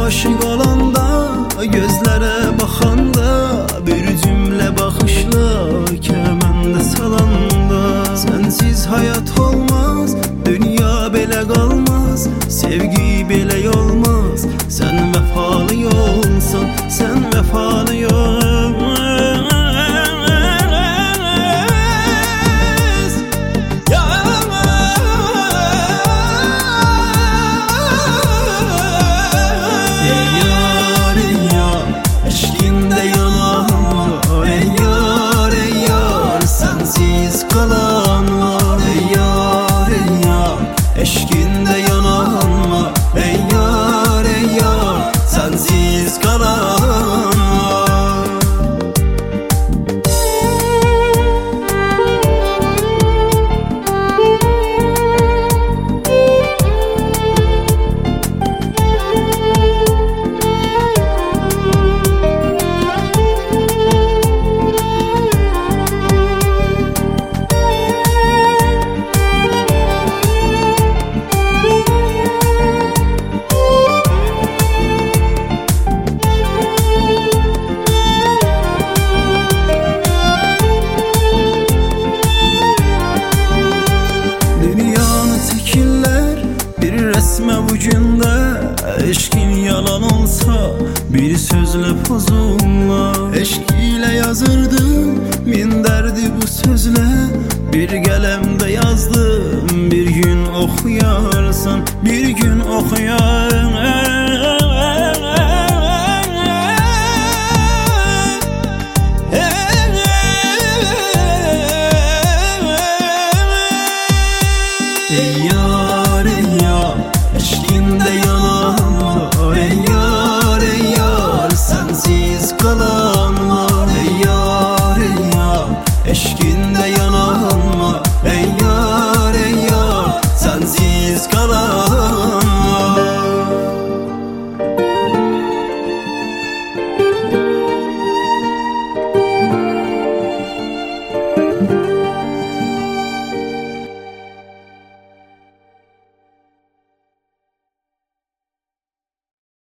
aşık olanda, gözlere bakanda, bir cümle bakışla kemende salanda. Sensiz hayat olmaz, dünya bele kalmaz, sevgi bele olmaz. Sen vefalı yolsan, sen vefalı yol. Eşkinde yanan var, ey yar ey yar, sensiz kalan var. Resme ucunda eşkin yalan olsa, bir sözle pozunla. Eşk ile yazırdım min derdi bu sözle, bir gelemde yazdım, bir gün okuyarsan, bir gün okuyar.